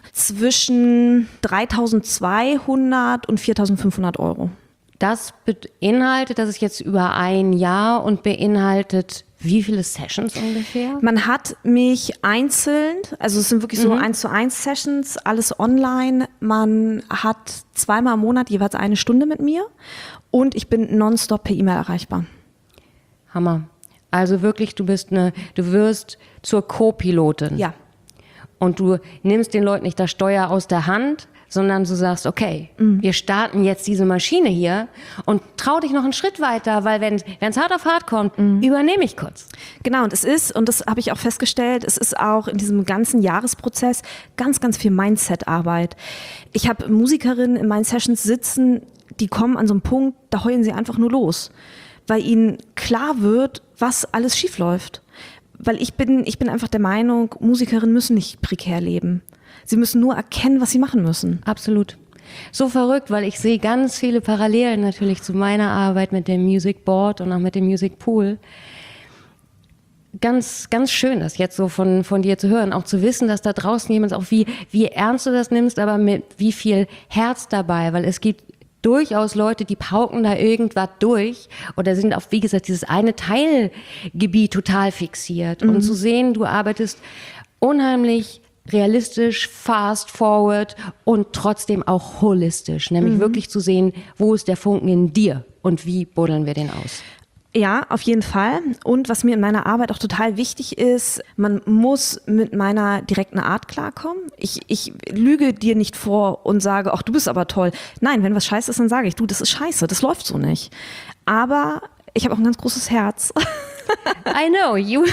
zwischen dreitausendzweihundert und viertausendfünfhundert Euro. Das beinhaltet, das ist jetzt über ein Jahr und beinhaltet wie viele Sessions ungefähr? Man hat mich einzeln, also es sind wirklich so eins zu eins Sessions, alles online. Man hat zweimal im Monat jeweils eine Stunde mit mir und ich bin nonstop per E-Mail erreichbar. Hammer. Also wirklich, du bist eine, du wirst zur Co-Pilotin. Ja. Und du nimmst den Leuten nicht das Steuer aus der Hand, sondern du sagst, okay, mhm. wir starten jetzt diese Maschine hier und trau dich noch einen Schritt weiter, weil wenn es hart auf hart kommt, mhm. übernehme ich kurz. Genau, und es ist, und das habe ich auch festgestellt, es ist auch in diesem ganzen Jahresprozess ganz, ganz viel Mindset-Arbeit. Ich habe Musikerinnen in meinen Sessions sitzen, die kommen an so einen Punkt, da heulen sie einfach nur los, weil ihnen klar wird, was alles schief läuft. Weil ich bin, ich bin einfach der Meinung, Musikerinnen müssen nicht prekär leben. Sie müssen nur erkennen, was sie machen müssen. Absolut. So verrückt, weil ich sehe ganz viele Parallelen natürlich zu meiner Arbeit mit dem Music Board und auch mit dem Music Pool. Ganz, ganz schön, das jetzt so von, von dir zu hören, auch zu wissen, dass da draußen jemand auch wie, wie ernst du das nimmst, aber mit wie viel Herz dabei, weil es gibt durchaus Leute, die pauken da irgendwas durch oder sind auf, wie gesagt, dieses eine Teilgebiet total fixiert. Mhm. Und zu sehen, du arbeitest unheimlich realistisch, fast forward und trotzdem auch holistisch, nämlich mhm. wirklich zu sehen, wo ist der Funken in dir und wie buddeln wir den aus. Ja, auf jeden Fall. Und was mir in meiner Arbeit auch total wichtig ist, man muss mit meiner direkten Art klarkommen. Ich, ich lüge dir nicht vor und sage, ach, du bist aber toll. Nein, wenn was scheiße ist, dann sage ich, du, das ist scheiße, das läuft so nicht. Aber ich habe auch ein ganz großes Herz. I know, you.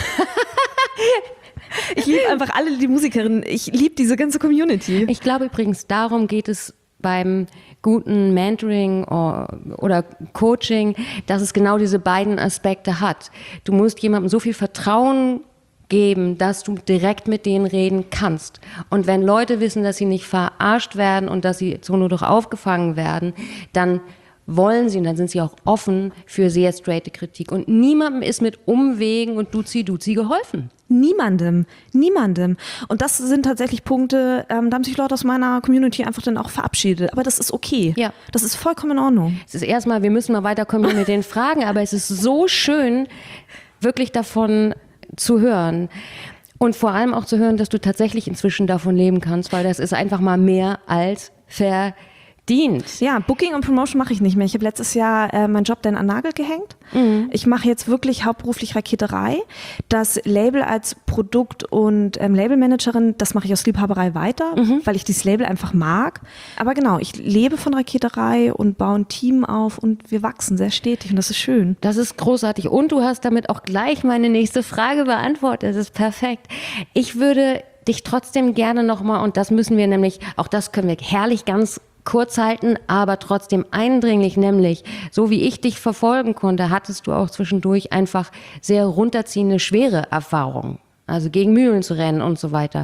Ich liebe einfach alle die Musikerinnen. Ich liebe diese ganze Community. Ich glaube übrigens, darum geht es beim guten Mentoring oder Coaching, dass es genau diese beiden Aspekte hat. Du musst jemandem so viel Vertrauen geben, dass du direkt mit denen reden kannst. Und wenn Leute wissen, dass sie nicht verarscht werden und dass sie so nur doch aufgefangen werden, dann wollen sie und dann sind sie auch offen für sehr straighte Kritik. Und niemandem ist mit Umwegen und Duzi-Duzi geholfen. Niemandem, niemandem. Und das sind tatsächlich Punkte, ähm, da haben sich Leute aus meiner Community einfach dann auch verabschiedet. Aber das ist okay. Ja. Das ist vollkommen in Ordnung. Es ist erstmal, wir müssen mal weiterkommen mit den Fragen, aber es ist so schön, wirklich davon zu hören. Und vor allem auch zu hören, dass du tatsächlich inzwischen davon leben kannst, weil das ist einfach mal mehr als verdient. Ja, Booking und Promotion mache ich nicht mehr. Ich habe letztes Jahr äh, meinen Job dann an Nagel gehängt. Mhm. Ich mache jetzt wirklich hauptberuflich Raketerei. Das Label als Produkt- und ähm, Labelmanagerin, das mache ich aus Liebhaberei weiter, mhm. weil ich dieses Label einfach mag. Aber genau, ich lebe von Raketerei und baue ein Team auf und wir wachsen sehr stetig und das ist schön. Das ist großartig und du hast damit auch gleich meine nächste Frage beantwortet. Das ist perfekt. Ich würde dich trotzdem gerne nochmal, und das müssen wir nämlich, auch das können wir herrlich ganz kurz halten, aber trotzdem eindringlich, nämlich so wie ich dich verfolgen konnte, hattest du auch zwischendurch einfach sehr runterziehende, schwere Erfahrungen, also gegen Mühlen zu rennen und so weiter.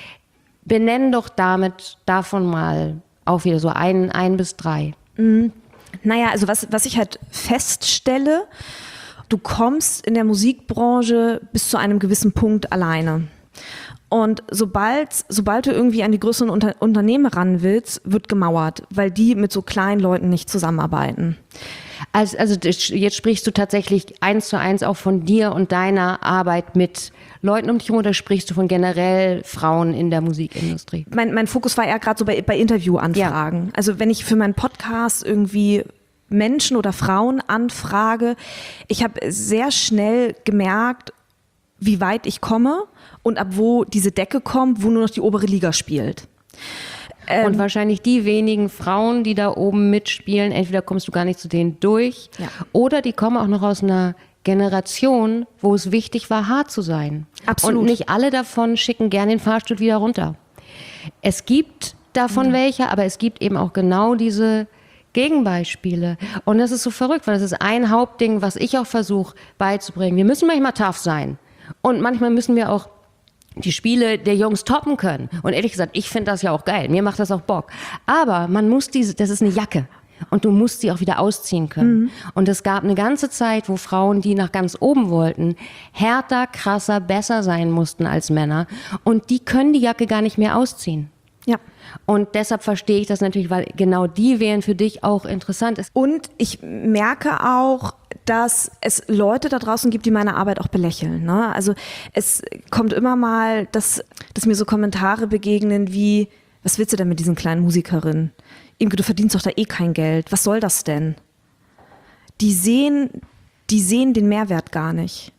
Benenn doch damit davon mal auch wieder so ein, ein bis drei. Mhm. Naja, also was, was ich halt feststelle, du kommst in der Musikbranche bis zu einem gewissen Punkt alleine. Und sobald, sobald du irgendwie an die größeren Unter- Unternehmen ran willst, wird gemauert, weil die mit so kleinen Leuten nicht zusammenarbeiten. Also, also jetzt sprichst du tatsächlich eins zu eins auch von dir und deiner Arbeit mit Leuten um dich herum oder sprichst du von generell Frauen in der Musikindustrie? Mein, mein Fokus war eher gerade so bei, bei Interviewanfragen. Ja. Also wenn ich für meinen Podcast irgendwie Menschen oder Frauen anfrage, ich habe sehr schnell gemerkt, wie weit ich komme und ab wo diese Decke kommt, wo nur noch die obere Liga spielt. Ähm, und wahrscheinlich die wenigen Frauen, die da oben mitspielen, entweder kommst du gar nicht zu denen durch, ja. oder die kommen auch noch aus einer Generation, wo es wichtig war, hart zu sein. Absolut. Und nicht alle davon schicken gerne den Fahrstuhl wieder runter. Es gibt davon mhm. welche, aber es gibt eben auch genau diese Gegenbeispiele. Und das ist so verrückt, weil das ist ein Hauptding, was ich auch versuche beizubringen. Wir müssen manchmal tough sein. Und manchmal müssen wir auch die Spiele der Jungs toppen können. Und ehrlich gesagt, ich finde das ja auch geil. Mir macht das auch Bock. Aber man muss diese, das ist eine Jacke. Und du musst sie auch wieder ausziehen können. Mhm. Und es gab eine ganze Zeit, wo Frauen, die nach ganz oben wollten, härter, krasser, besser sein mussten als Männer. Und die können die Jacke gar nicht mehr ausziehen. Ja. Und deshalb verstehe ich das natürlich, weil genau die wären für dich auch interessant. Und ich merke auch, dass es Leute da draußen gibt, die meine Arbeit auch belächeln. Ne? Also es kommt immer mal, dass, dass mir so Kommentare begegnen wie, was willst du denn mit diesen kleinen Musikerinnen? Imke, du verdienst doch da eh kein Geld. Was soll das denn? Die sehen, die sehen den Mehrwert gar nicht.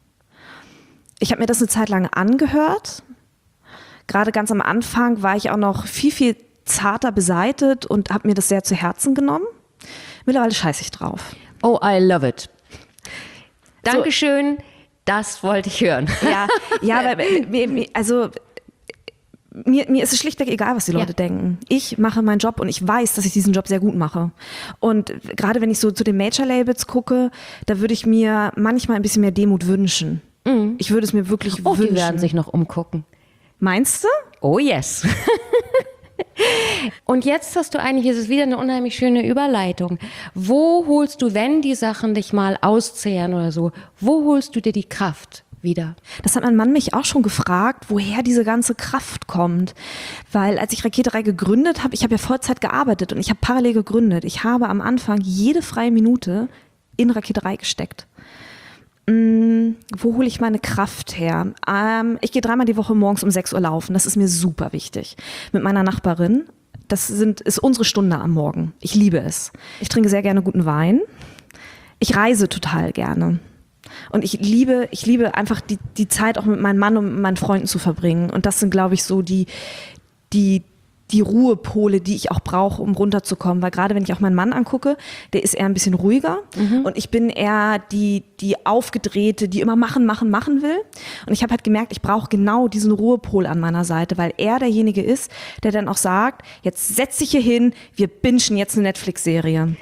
Ich habe mir das eine Zeit lang angehört. Gerade ganz am Anfang war ich auch noch viel, viel zarter beseitet und habe mir das sehr zu Herzen genommen. Mittlerweile scheiße ich drauf. Oh, I love it. Dankeschön, so. Das wollte ich hören. Ja, ja, aber also mir, mir ist es schlichtweg egal, was die Leute ja. denken. Ich mache meinen Job und ich weiß, dass ich diesen Job sehr gut mache. Und gerade wenn ich so zu den Major-Labels gucke, da würde ich mir manchmal ein bisschen mehr Demut wünschen. Mhm. Ich würde es mir wirklich oh, wünschen. Die werden sich noch umgucken. Meinst du? Oh yes. Und jetzt hast du eigentlich, es ist wieder eine unheimlich schöne Überleitung. Wo holst du, wenn die Sachen dich mal auszehren oder so, wo holst du dir die Kraft wieder? Das hat mein Mann mich auch schon gefragt, woher diese ganze Kraft kommt. Weil als ich Rakete drei gegründet habe, ich habe ja Vollzeit gearbeitet und ich habe parallel gegründet. Ich habe am Anfang jede freie Minute in Rakete drei gesteckt. Hm, wo hole ich meine Kraft her? Ähm, ich gehe dreimal die Woche morgens um sechs Uhr laufen. Das ist mir super wichtig. Mit meiner Nachbarin. Das sind, ist unsere Stunde am Morgen. Ich liebe es. Ich trinke sehr gerne guten Wein. Ich reise total gerne. Und ich liebe, ich liebe einfach die, die Zeit auch mit meinem Mann und mit meinen Freunden zu verbringen. Und das sind, glaube ich, so die, die, die Ruhepole, die ich auch brauche, um runterzukommen. Weil gerade wenn ich auch meinen Mann angucke, der ist eher ein bisschen ruhiger. Mhm. Und ich bin eher die, die Aufgedrehte, die immer machen, machen, machen will. Und ich habe halt gemerkt, ich brauche genau diesen Ruhepol an meiner Seite, weil er derjenige ist, der dann auch sagt, jetzt setz dich hier hin, wir bingen jetzt eine Netflix-Serie.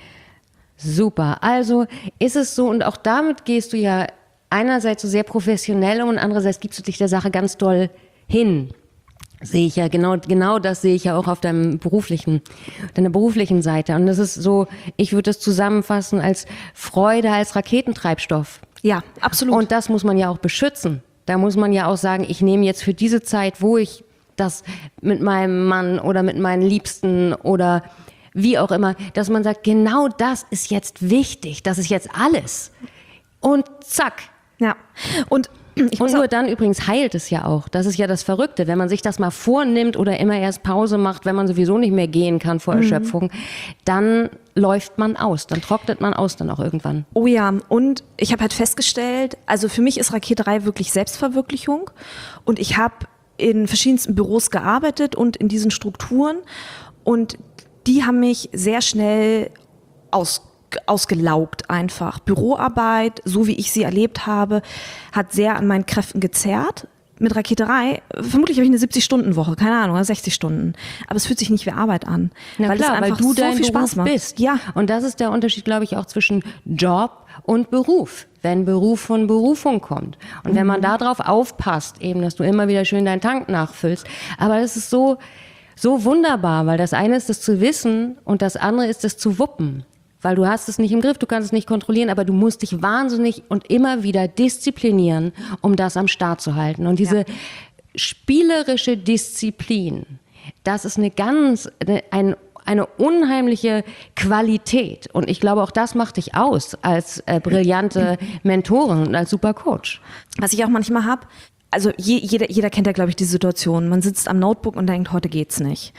Super. Also ist es so, und auch damit gehst du ja einerseits so sehr professionell und andererseits gibst du dich der Sache ganz doll hin. Sehe ich ja, genau, genau das sehe ich ja auch auf deinem beruflichen, deiner beruflichen Seite. Und das ist so, ich würde das zusammenfassen als Freude als Raketentreibstoff. Ja, absolut. Und das muss man ja auch beschützen. Da muss man ja auch sagen, ich nehme jetzt für diese Zeit, wo ich das mit meinem Mann oder mit meinen Liebsten oder wie auch immer, dass man sagt, genau das ist jetzt wichtig, das ist jetzt alles. Und zack. Ja, und Ich und nur dann übrigens heilt es ja auch. Das ist ja das Verrückte. Wenn man sich das mal vornimmt oder immer erst Pause macht, wenn man sowieso nicht mehr gehen kann vor Erschöpfung, mhm. dann läuft man aus. Dann trocknet man aus dann auch irgendwann. Oh ja, und ich habe halt festgestellt, also für mich ist Rakete drei wirklich Selbstverwirklichung. Und ich habe in verschiedensten Büros gearbeitet und in diesen Strukturen. Und die haben mich sehr schnell aus ausgelaugt einfach. Büroarbeit, so wie ich sie erlebt habe, hat sehr an meinen Kräften gezerrt. Mit Rakete drei, vermutlich habe ich eine siebzig-Stunden-Woche, keine Ahnung, oder sechzig Stunden. Aber es fühlt sich nicht wie Arbeit an. Na weil klar, es einfach weil du so dein viel Beruf Spaß macht. bist. Ja. Und das ist der Unterschied, glaube ich, auch zwischen Job und Beruf. Wenn Beruf von Berufung kommt. Und mhm. wenn man darauf aufpasst, eben, dass du immer wieder schön deinen Tank nachfüllst. Aber das ist so, so wunderbar, weil das eine ist, das zu wissen und das andere ist, das zu wuppen. Weil du hast es nicht im Griff, du kannst es nicht kontrollieren, aber du musst dich wahnsinnig und immer wieder disziplinieren, um das am Start zu halten. Und diese ja. spielerische Disziplin, das ist eine ganz, eine, ein, eine unheimliche Qualität. Und ich glaube, auch das macht dich aus als äh, brillante Mentorin und als super Coach. Was ich auch manchmal habe, also je, jeder, jeder kennt ja, glaube ich, die Situation. Man sitzt am Notebook und denkt, heute geht's nicht.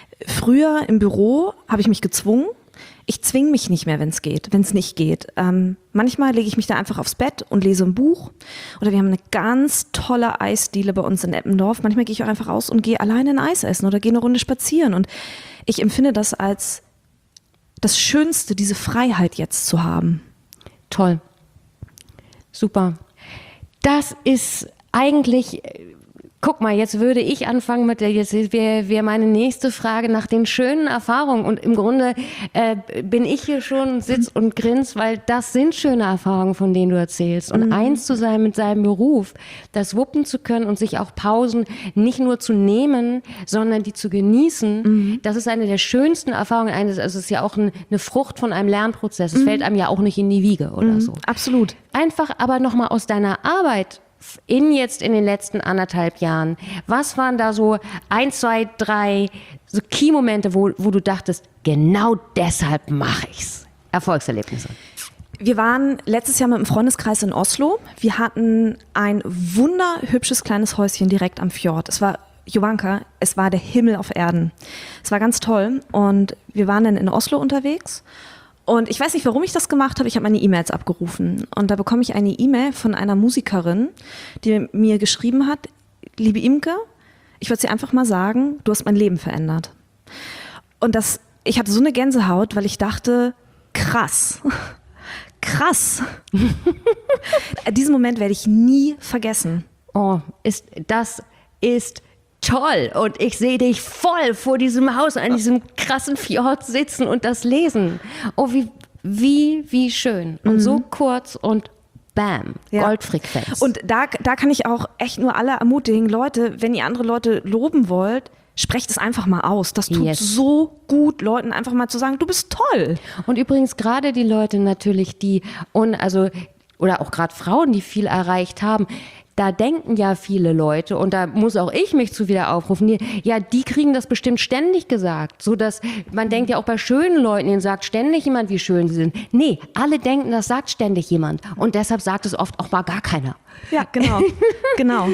Früher im Büro habe ich mich gezwungen. Ich zwinge mich nicht mehr, wenn es geht, wenn es nicht geht. Ähm, manchmal lege ich mich da einfach aufs Bett und lese ein Buch. Oder wir haben eine ganz tolle Eisdiele bei uns in Eppendorf. Manchmal gehe ich auch einfach raus und gehe alleine ein Eis essen oder gehe eine Runde spazieren. Und ich empfinde das als das Schönste, diese Freiheit jetzt zu haben. Toll. Super. Das ist eigentlich... Guck mal, jetzt würde ich anfangen mit der, jetzt wäre wär meine nächste Frage nach den schönen Erfahrungen. Und im Grunde äh, bin ich hier schon, sitz und grins, weil das sind schöne Erfahrungen, von denen du erzählst. Und mhm. eins zu sein mit seinem Beruf, das wuppen zu können und sich auch Pausen nicht nur zu nehmen, sondern die zu genießen, mhm. das ist eine der schönsten Erfahrungen. Also es ist ja auch ein, eine Frucht von einem Lernprozess. Es mhm. fällt einem ja auch nicht in die Wiege oder mhm. so. Absolut. Einfach aber nochmal aus deiner Arbeit in jetzt in den letzten anderthalb Jahren, was waren da so ein, zwei, drei so Key-Momente, wo, wo du dachtest, genau deshalb mache ich's? Erfolgserlebnisse. Wir waren letztes Jahr mit dem Freundeskreis in Oslo. Wir hatten ein wunderhübsches kleines Häuschen direkt am Fjord. Es war Jovanka, es war der Himmel auf Erden. Es war ganz toll und wir waren dann in Oslo unterwegs. Und ich weiß nicht, warum ich das gemacht habe. Ich habe meine E-Mails abgerufen. Und da bekomme ich eine E-Mail von einer Musikerin, die mir geschrieben hat, liebe Imke, ich würde dir einfach mal sagen, du hast mein Leben verändert. Und das, ich hatte so eine Gänsehaut, weil ich dachte, krass, krass. Diesen Moment werde ich nie vergessen. Oh, ist, das ist toll. Und ich sehe dich voll vor diesem Haus an diesem krassen Fjord sitzen und das lesen. Oh, wie, wie, wie schön. Und mhm. so kurz und bam, ja. Goldfrequenz. Und da, da kann ich auch echt nur alle ermutigen, Leute, wenn ihr andere Leute loben wollt, sprecht es einfach mal aus. Das tut Yes. so gut, Leuten einfach mal zu sagen, du bist toll. Und übrigens gerade die Leute natürlich, die, und also, oder auch gerade Frauen, die viel erreicht haben, da denken ja viele Leute, und da muss auch ich mich zu wieder aufrufen, die, ja, die kriegen das bestimmt ständig gesagt, so dass man denkt ja auch bei schönen Leuten, denen sagt ständig jemand, wie schön sie sind. Nee, alle denken, das sagt ständig jemand, und deshalb sagt es oft auch mal gar keiner. Ja, genau, genau.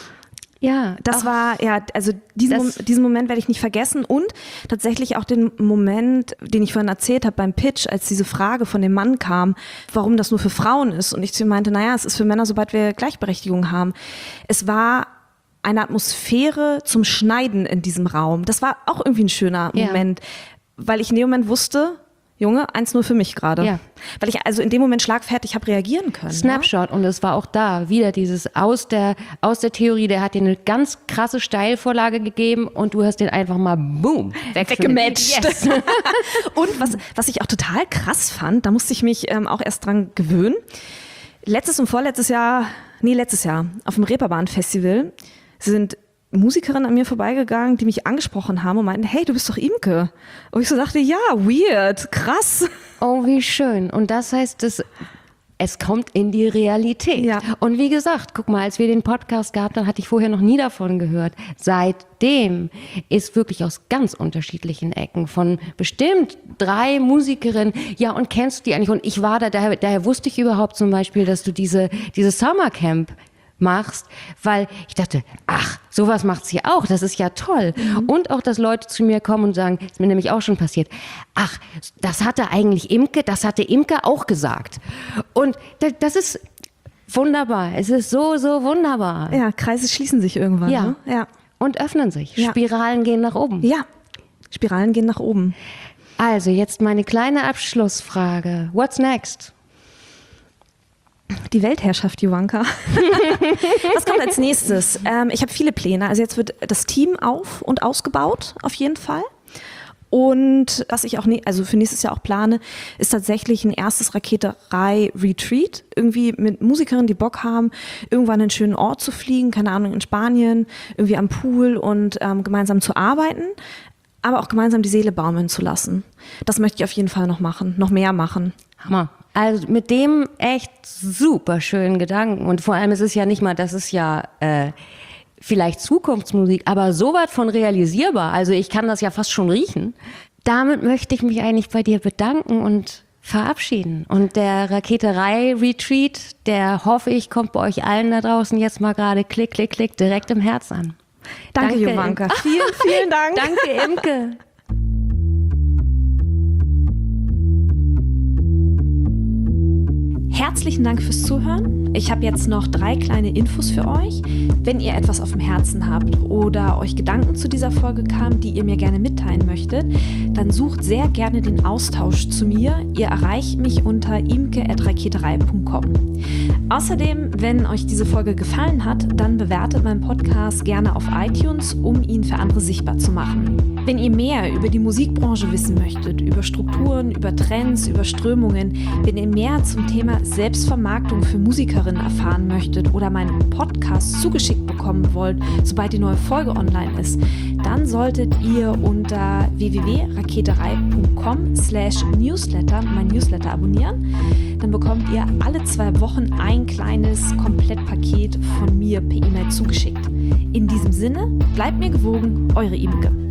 Ja, Das auch, war, ja, also diesen, Das- Mom- diesen Moment werde ich nicht vergessen und tatsächlich auch den Moment, den ich vorhin erzählt habe beim Pitch, als diese Frage von dem Mann kam, warum das nur für Frauen ist, und ich zu ihm meinte, naja, es ist für Männer, sobald wir Gleichberechtigung haben. Es war eine Atmosphäre zum Schneiden in diesem Raum. Das war auch irgendwie ein schöner Ja. Moment, weil ich in dem Moment wusste, Junge, eins nur für mich gerade. Ja. Weil ich also in dem Moment schlagfertig habe reagieren können. Snapshot, und es war auch da wieder dieses aus der, aus der Theorie, der hat dir eine ganz krasse Steilvorlage gegeben und du hast den einfach mal boom, weggematcht. Yes. Und was, was ich auch total krass fand, da musste ich mich ähm, auch erst dran gewöhnen. Letztes und vorletztes Jahr, nee, letztes Jahr, auf dem Reeperbahn-Festival sind Musikerinnen an mir vorbeigegangen, die mich angesprochen haben und meinten, hey, du bist doch Imke. Und ich so dachte, ja, weird, krass. Oh, wie schön. Und das heißt, es, es kommt in die Realität. Ja. Und wie gesagt, guck mal, als wir den Podcast gehabt haben, hatte ich vorher noch nie davon gehört. Seitdem ist wirklich aus ganz unterschiedlichen Ecken von bestimmt drei Musikerinnen, ja, und kennst du die eigentlich? Und ich war da, daher, daher wusste ich überhaupt zum Beispiel, dass du diese, diese Summercamp machst, weil ich dachte, ach, sowas macht sie auch, das ist ja toll. Mhm. Und auch, dass Leute zu mir kommen und sagen, ist mir nämlich auch schon passiert, ach, das hatte eigentlich Imke, das hatte Imke auch gesagt. Und das ist wunderbar, es ist so, so wunderbar. Ja, Kreise schließen sich irgendwann. Ja. Ne? Ja. Und öffnen sich, Ja. Spiralen gehen nach oben. Ja, Spiralen gehen nach oben. Also jetzt meine kleine Abschlussfrage, what's next? Die Weltherrschaft, Jovanka. Was kommt als nächstes? Ähm, ich habe viele Pläne. Also jetzt wird das Team auf- und ausgebaut, auf jeden Fall. Und was ich auch, ne- also für nächstes Jahr auch plane, ist tatsächlich ein erstes Raketerei-Retreat. Irgendwie mit Musikerinnen, die Bock haben, irgendwann an einen schönen Ort zu fliegen, keine Ahnung, in Spanien, irgendwie am Pool und ähm, gemeinsam zu arbeiten, aber auch gemeinsam die Seele baumeln zu lassen. Das möchte ich auf jeden Fall noch machen, noch mehr machen. Hammer. Also mit dem echt super schönen Gedanken. Und vor allem ist es ja nicht mal, das ist ja äh, vielleicht Zukunftsmusik, aber so was von realisierbar. Also ich kann das ja fast schon riechen. Damit möchte ich mich eigentlich bei dir bedanken und verabschieden. Und der Raketerei-Retreat, der hoffe ich, kommt bei euch allen da draußen jetzt mal gerade klick, klick, klick direkt im Herz an. Danke, Danke, Jovanka. Imke. Vielen, vielen Dank. Danke, Imke. Herzlichen Dank fürs Zuhören. Ich habe jetzt noch drei kleine Infos für euch. Wenn ihr etwas auf dem Herzen habt oder euch Gedanken zu dieser Folge kamen, die ihr mir gerne mitteilen möchtet, dann sucht sehr gerne den Austausch zu mir. Ihr erreicht mich unter imke at raketerei punkt com. Außerdem, wenn euch diese Folge gefallen hat, dann bewertet meinen Podcast gerne auf iTunes, um ihn für andere sichtbar zu machen. Wenn ihr mehr über die Musikbranche wissen möchtet, über Strukturen, über Trends, über Strömungen, wenn ihr mehr zum Thema Selbstvermarktung für Musikerinnen erfahren möchtet oder meinen Podcast zugeschickt bekommen wollt, sobald die neue Folge online ist, dann solltet ihr unter w w w punkt raketerei punkt com slash newsletter mein Newsletter abonnieren. Dann bekommt ihr alle zwei Wochen ein kleines Komplettpaket von mir per E-Mail zugeschickt. In diesem Sinne, bleibt mir gewogen, eure Imke.